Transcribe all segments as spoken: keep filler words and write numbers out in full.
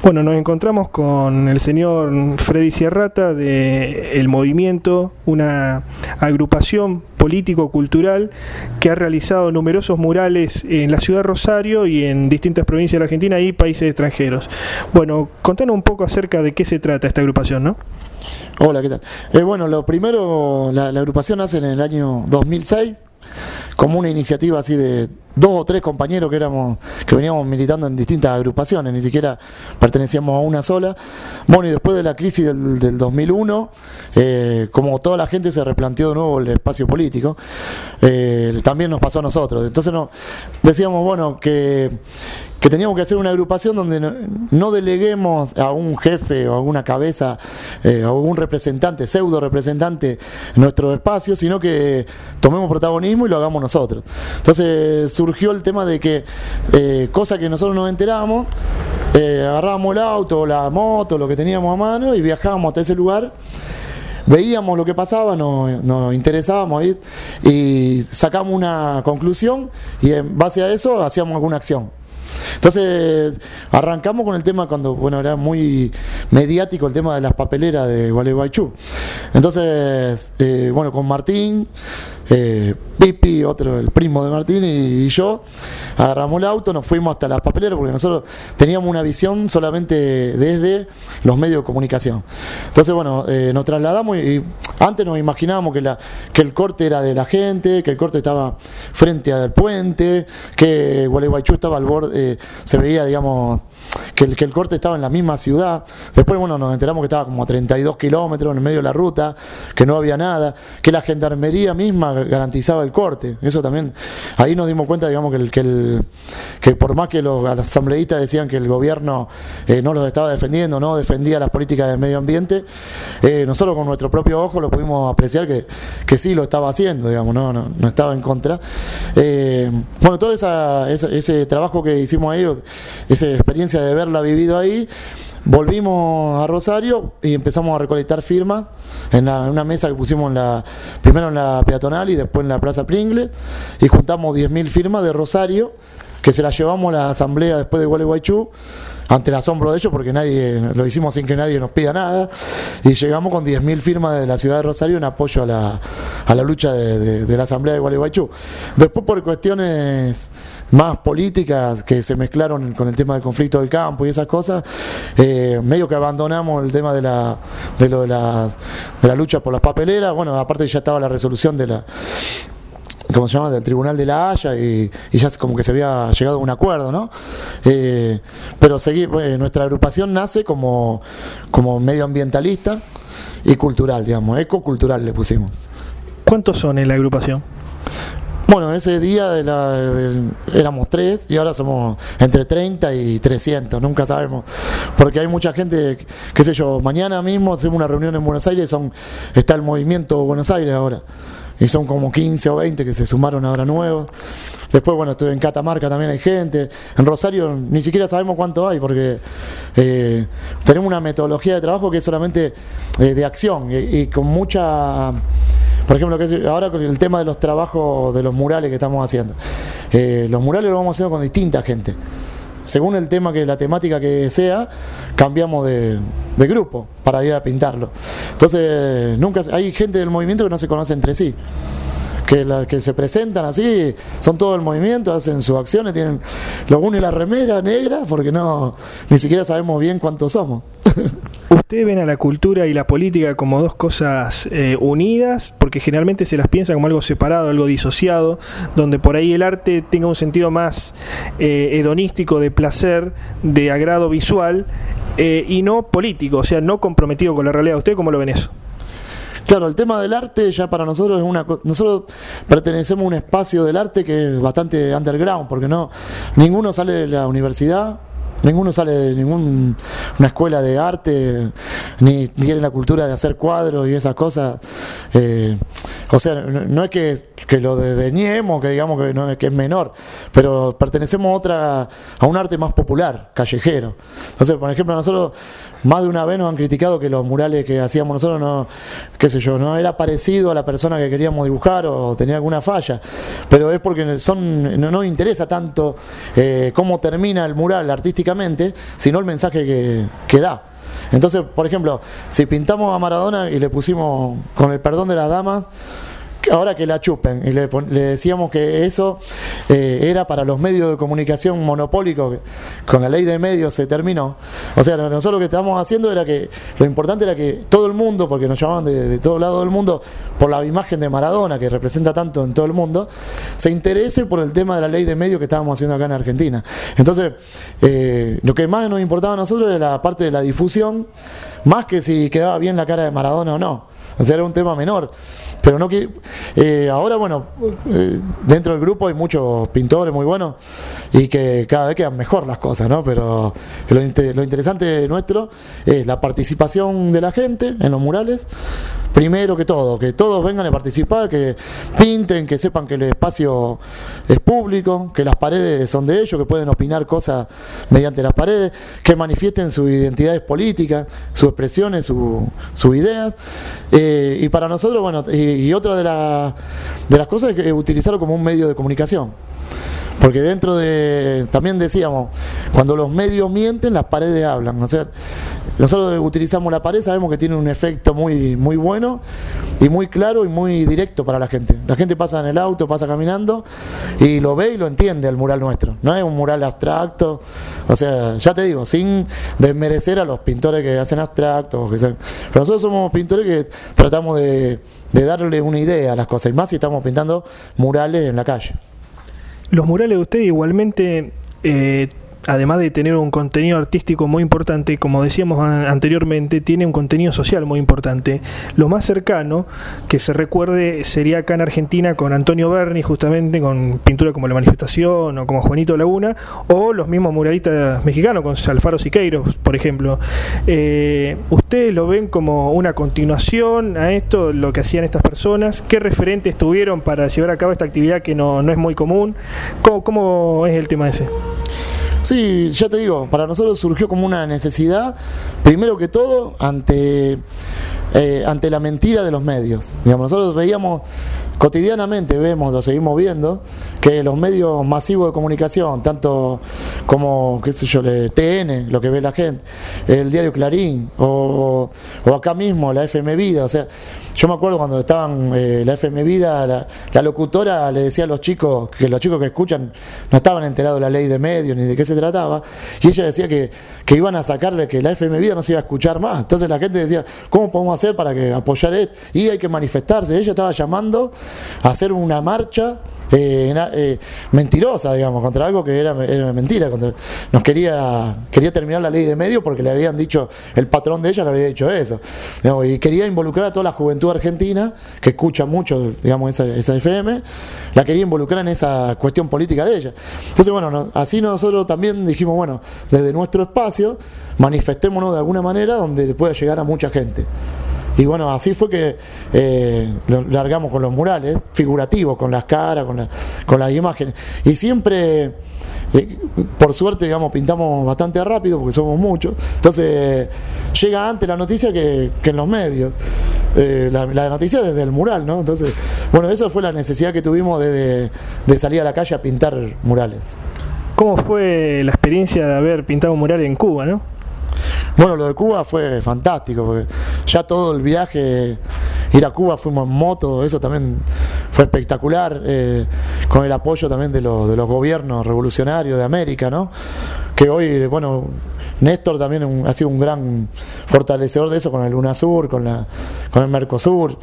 Bueno, nos encontramos con el señor Freddy Sierrata de El Movimiento, una agrupación político-cultural que ha realizado numerosos murales en la ciudad de Rosario y en distintas provincias de la Argentina y países extranjeros. Bueno, contanos un poco acerca de qué se trata esta agrupación, ¿no? Hola, ¿qué tal? Eh, bueno, lo primero, la, la agrupación nace en el año dos mil seis como una iniciativa así de dos o tres compañeros que éramos que veníamos militando en distintas agrupaciones, ni siquiera pertenecíamos a una sola. Bueno, y después de la crisis del, del dos mil uno, eh, como toda la gente se replanteó de nuevo el espacio político, eh, también nos pasó a nosotros. Entonces no, decíamos, bueno, que, que teníamos que hacer una agrupación donde no, no deleguemos a un jefe o a una cabeza eh, o a un representante, pseudo representante en nuestro espacio, sino que tomemos protagonismo y lo hagamos nosotros. Entonces surgió el tema de que, eh, cosa que nosotros nos enterábamos, eh, agarrábamos el auto, la moto, lo que teníamos a mano y viajábamos hasta ese lugar. Veíamos lo que pasaba, nos, nos interesábamos ir y sacamos una conclusión y en base a eso hacíamos alguna acción. Entonces arrancamos con el tema cuando, bueno, era muy mediático el tema de las papeleras de Gualeguaychú. Entonces, eh, bueno, con Martín, eh, Pipi, otro, el primo de Martín y, y yo, agarramos el auto, nos fuimos hasta las papeleras porque nosotros teníamos una visión solamente desde los medios de comunicación. Entonces, bueno, eh, nos trasladamos y, y antes nos imaginábamos que, la, que el corte era de la gente, que el corte estaba frente al puente, que Gualeguaychú estaba al borde, eh, se veía, digamos, que el, que el corte estaba en la misma ciudad. Después, bueno, nos enteramos que estaba como a treinta y dos kilómetros en el medio de la ruta, que no había nada, que la gendarmería misma garantizaba el corte. Eso también, ahí nos dimos cuenta, digamos, que, el, que, el, que por más que los asambleístas decían que el gobierno eh, no los estaba defendiendo, no defendía las políticas del medio ambiente, eh, nosotros con nuestro propio ojo lo pudimos apreciar que, que sí lo estaba haciendo, digamos, no, no, no estaba en contra. Eh, bueno, todo esa, esa, ese trabajo que hicimos ahí, esa experiencia de haberla vivido ahí, volvimos a Rosario y empezamos a recolectar firmas en, la, en una mesa que pusimos en la, primero en la peatonal y después en la Plaza Pringles, y juntamos diez mil firmas de Rosario que se las llevamos a la asamblea después de Gualeguaychú, ante el asombro de ellos porque nadie lo hicimos sin que nadie nos pida nada, y llegamos con diez mil firmas de la ciudad de Rosario en apoyo a la, a la lucha de, de, de la asamblea de Gualeguaychú. Después, por cuestiones más políticas que se mezclaron con el tema del conflicto del campo y esas cosas, eh, medio que abandonamos el tema de la de lo de las de la lucha por las papeleras. Bueno, aparte ya estaba la resolución de la, ¿cómo se llama?, del Tribunal de la Haya, y, y ya como que se había llegado a un acuerdo, ¿no? Eh, pero seguí, eh, nuestra agrupación nace como, como medioambientalista y cultural, digamos, ecocultural le pusimos. ¿Cuántos son en la agrupación? Bueno, ese día de la, de, éramos tres y ahora somos entre treinta y trescientos, nunca sabemos, porque hay mucha gente, qué sé yo, mañana mismo hacemos una reunión en Buenos Aires, son, está el movimiento Buenos Aires ahora, y son como quince o veinte que se sumaron ahora nuevos. Después, bueno, estuve en Catamarca, también hay gente. En Rosario ni siquiera sabemos cuánto hay, porque eh, tenemos una metodología de trabajo que es solamente eh, de acción, y, y con mucha... Por ejemplo, que es ahora con el tema de los trabajos de los murales que estamos haciendo. Eh, los murales los vamos haciendo con distinta gente. Según el tema, que la temática que sea, cambiamos de, de grupo para ir a pintarlo. Entonces, nunca hay gente del movimiento que no se conoce entre sí, que, la, que se presentan así, son todo el movimiento, hacen sus acciones, tienen los une la remera negra, porque no, ni siquiera sabemos bien cuántos somos. ¿Ustedes ven a la cultura y la política como dos cosas eh, unidas? Porque generalmente se las piensa como algo separado, algo disociado, donde por ahí el arte tenga un sentido más eh, hedonístico, de placer, de agrado visual, eh, y no político, o sea, no comprometido con la realidad. ¿Ustedes cómo lo ven eso? Claro, el tema del arte ya para nosotros es una... Nosotros pertenecemos a un espacio del arte que es bastante underground, porque no ninguno sale de la universidad, ninguno sale de ninguna escuela de arte, ni tiene la cultura de hacer cuadros y esas cosas. Eh, o sea, no, no es que, que lo desdeñemos, que digamos que, no, que es menor, pero pertenecemos a otra, a un arte más popular, callejero. Entonces, por ejemplo, nosotros más de una vez nos han criticado que los murales que hacíamos nosotros no, qué sé yo, no era parecido a la persona que queríamos dibujar o tenía alguna falla, pero es porque son, no nos interesa tanto eh, cómo termina el mural artísticamente, sino el mensaje que, que da. Entonces, por ejemplo, si pintamos a Maradona y le pusimos, con el perdón de las damas, ahora que la chupen, y le, le decíamos que eso eh, era para los medios de comunicación monopólicos, con la ley de medios se terminó. O sea, nosotros lo que estábamos haciendo era que lo importante era que todo el mundo, porque nos llamaban de, de todo lado del mundo por la imagen de Maradona que representa tanto en todo el mundo, se interese por el tema de la ley de medios que estábamos haciendo acá en Argentina. Entonces, eh, lo que más nos importaba a nosotros era la parte de la difusión, más que si quedaba bien la cara de Maradona o no. O sea, era un tema menor. Pero no que eh, ahora, bueno, eh, dentro del grupo hay muchos pintores muy buenos y que cada vez quedan mejor las cosas, ¿no? Pero lo, inter lo interesante nuestro es la participación de la gente en los murales. Primero que todo, que todos vengan a participar, que pinten, que sepan que el espacio es público, que las paredes son de ellos, que pueden opinar cosas mediante las paredes, que manifiesten sus identidades políticas, sus expresiones, sus su ideas. Eh, y para nosotros, bueno, y, y otra de, la, de las cosas es que utilizarlo como un medio de comunicación. Porque dentro de, también decíamos, cuando los medios mienten, las paredes hablan. O sea, nosotros utilizamos la pared, sabemos que tiene un efecto muy, muy bueno y muy claro y muy directo para la gente. La gente pasa en el auto, pasa caminando y lo ve y lo entiende el mural nuestro. No es un mural abstracto, o sea, ya te digo, sin desmerecer a los pintores que hacen abstractos. Que sean, pero nosotros somos pintores que tratamos de, de darle una idea a las cosas, y más si estamos pintando murales en la calle. Los murales de usted igualmente, eh, además de tener un contenido artístico muy importante, como decíamos a anteriormente, tiene un contenido social muy importante. Lo más cercano que se recuerde sería acá en Argentina con Antonio Berni, justamente con pintura como La Manifestación o como Juanito Laguna, o los mismos muralistas mexicanos, con Alfaro Siqueiros, por ejemplo. Eh, ¿Ustedes lo ven como una continuación a esto, lo que hacían estas personas? ¿Qué referentes tuvieron para llevar a cabo esta actividad que no, no es muy común? ¿Cómo, cómo es el tema ese? Sí, ya te digo, para nosotros surgió como una necesidad, primero que todo, ante, eh, ante la mentira de los medios. Digamos, nosotros veíamos, cotidianamente vemos, lo seguimos viendo, que los medios masivos de comunicación, tanto como, qué sé yo, el T N, lo que ve la gente, el diario Clarín, o, o acá mismo la F M Vida, o sea, yo me acuerdo cuando estaban eh, la F M Vida, la, la locutora le decía a los chicos, que los chicos que escuchan no estaban enterados de la ley de medios ni de qué se trataba, y ella decía que, que iban a sacarle, que la F M Vida no se iba a escuchar más. Entonces la gente decía, ¿cómo podemos hacer para que apoyar esto? Y hay que manifestarse. Ella estaba llamando a hacer una marcha eh, eh, mentirosa, digamos, contra algo que era, era mentira. Contra, nos quería, quería terminar la ley de medios porque le habían dicho, el patrón de ella le había dicho eso. Digamos, y quería involucrar a toda la juventud argentina, que escucha mucho, digamos, esa, esa F M, la quería involucrar en esa cuestión política de ella. Entonces, bueno, no, así nosotros también dijimos, bueno, desde nuestro espacio, manifestémonos de alguna manera donde pueda llegar a mucha gente. Y bueno, así fue que eh, largamos con los murales, figurativos, con las caras, con, la, con las imágenes. Y siempre, eh, por suerte, digamos, pintamos bastante rápido, porque somos muchos. Entonces, llega antes la noticia que, que en los medios. Eh, la, la noticia desde el mural, ¿no? Entonces, bueno, eso fue la necesidad que tuvimos de, de, de salir a la calle a pintar murales. ¿Cómo fue la experiencia de haber pintado un mural en Cuba, no? Bueno, lo de Cuba fue fantástico, porque ya todo el viaje, ir a Cuba, fuimos en moto, eso también fue espectacular, eh, con el apoyo también de, lo, de los gobiernos revolucionarios de América, ¿no? Que hoy, bueno, Néstor también un, ha sido un gran fortalecedor de eso con el UNASUR, con, la, con el Mercosur.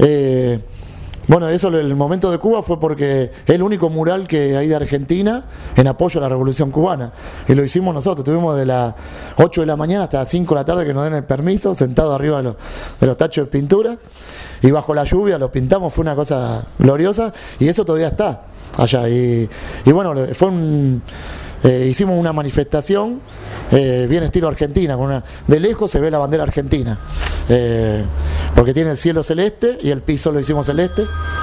Eh, Bueno, eso, el momento de Cuba fue porque es el único mural que hay de Argentina en apoyo a la Revolución Cubana. Y lo hicimos nosotros, tuvimos de las ocho de la mañana hasta las cinco de la tarde que nos den el permiso, sentados arriba de los, de los tachos de pintura. Y bajo la lluvia lo pintamos, fue una cosa gloriosa. Y eso todavía está allá. Y, y bueno, fue un... eh, hicimos una manifestación eh, bien estilo Argentina, con una, de lejos se ve la bandera argentina, eh, porque tiene el cielo celeste y el piso lo hicimos celeste.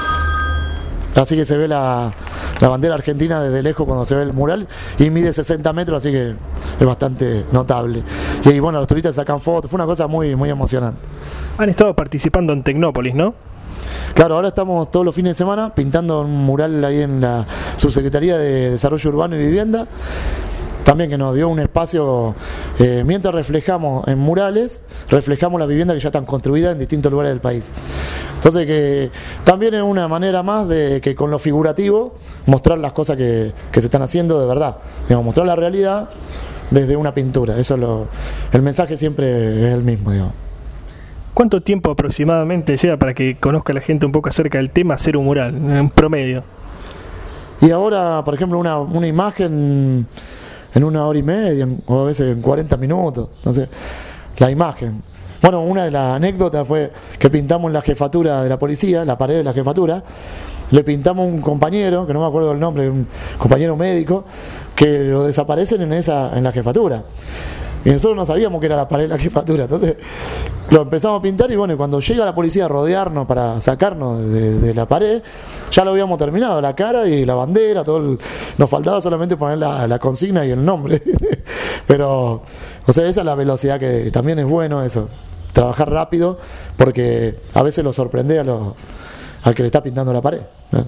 Así que se ve la, la bandera argentina desde lejos cuando se ve el mural y mide sesenta metros, así que es bastante notable. Y, y bueno, los turistas sacan fotos, fue una cosa muy, muy emocionante. Han estado participando en Tecnópolis, ¿no? Claro, ahora estamos todos los fines de semana pintando un mural ahí en la Subsecretaría de Desarrollo Urbano y Vivienda. También que nos dio un espacio, eh, mientras reflejamos en murales, reflejamos las viviendas que ya están construidas en distintos lugares del país. Entonces que también es una manera más de que con lo figurativo mostrar las cosas que, que se están haciendo de verdad, digamos, mostrar la realidad desde una pintura. Eso es lo, el mensaje siempre es el mismo, digamos. ¿Cuánto tiempo aproximadamente lleva para que conozca la gente un poco acerca del tema hacer un mural, en promedio? Y ahora, por ejemplo, una, una imagen en una hora y media, o a veces en cuarenta minutos. Entonces, la imagen. Bueno, una de las anécdotas fue que pintamos en la jefatura de la policía, la pared de la jefatura, le pintamos un compañero, que no me acuerdo el nombre, un compañero médico, que lo desaparecen en esa, en la jefatura. Y nosotros no sabíamos que era la pared de la jefatura, entonces lo empezamos a pintar y bueno, y cuando llega la policía a rodearnos para sacarnos de, de la pared, ya lo habíamos terminado, la cara y la bandera, todo el, nos faltaba solamente poner la, la consigna y el nombre. Pero, o sea, esa es la velocidad que también es bueno eso, trabajar rápido, porque a veces lo sorprende a lo, al que le está pintando la pared, ¿no?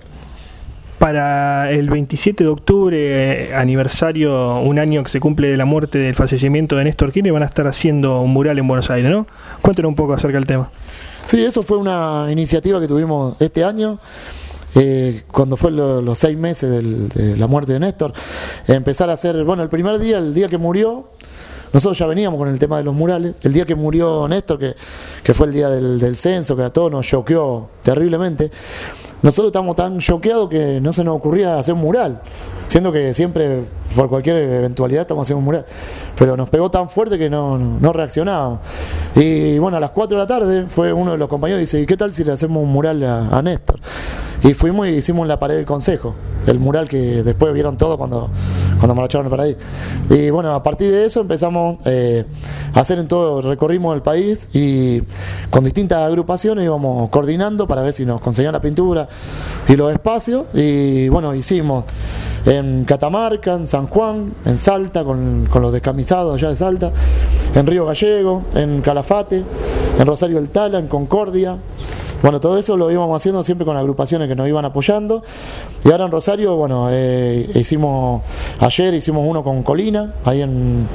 Para el veintisiete de octubre, eh, aniversario, un año que se cumple de la muerte, del fallecimiento de Néstor Kirchner, van a estar haciendo un mural en Buenos Aires, ¿no? Cuéntenos un poco acerca del tema. Sí, eso fue una iniciativa que tuvimos este año, eh, cuando fue lo, los seis meses del, de la muerte de Néstor, empezar a hacer, bueno, el primer día, el día que murió, nosotros ya veníamos con el tema de los murales. El día que murió Néstor, que, que fue el día del, del censo, que a todos nos choqueó terriblemente, nosotros estábamos tan choqueados que no se nos ocurría hacer un mural, siendo que siempre, por cualquier eventualidad, estamos haciendo un mural, pero nos pegó tan fuerte que no, no, no reaccionábamos. Y bueno, a las cuatro de la tarde fue uno de los compañeros y dice, ¿y qué tal si le hacemos un mural a, a Néstor? Y fuimos y hicimos en la pared del consejo, el mural que después vieron todo cuando, cuando marcharon para ahí. Y bueno, a partir de eso empezamos eh, a hacer en todo, recorrimos el país y con distintas agrupaciones íbamos coordinando para ver si nos conseguían la pintura y los espacios. Y bueno, hicimos en Catamarca, en San Juan, en Salta, con, con los descamisados allá de Salta, en Río Gallego, en Calafate, en Rosario del Tala, en Concordia. Bueno, todo eso lo íbamos haciendo siempre con agrupaciones que nos iban apoyando. Y ahora en Rosario, bueno, eh, hicimos, ayer hicimos uno con Colina, ahí en,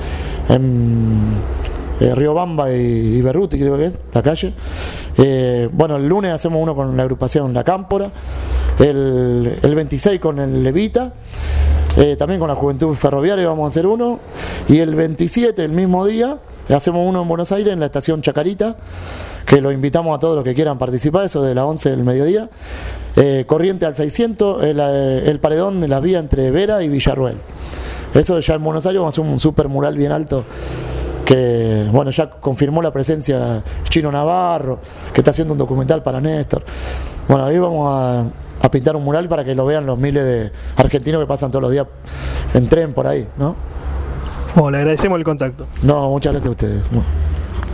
en eh, Riobamba y, y Berruti, creo que es, la calle. Eh, bueno, el lunes hacemos uno con la agrupación La Cámpora, el, el veintiséis con el Levita, eh, también con la Juventud Ferroviaria vamos a hacer uno, y el veintisiete, el mismo día, hacemos uno en Buenos Aires, en la estación Chacarita, que lo invitamos a todos los que quieran participar, eso de las once del mediodía, eh, Corriente al seiscientos, el, el paredón de la vía entre Vera y Villarruel. Eso ya en Buenos Aires vamos a hacer un super mural bien alto, que bueno, ya confirmó la presencia Chino Navarro, que está haciendo un documental para Néstor. Bueno, ahí vamos a, a pintar un mural para que lo vean los miles de argentinos que pasan todos los días en tren por ahí, ¿no? Bueno, le agradecemos el contacto. No, muchas gracias a ustedes.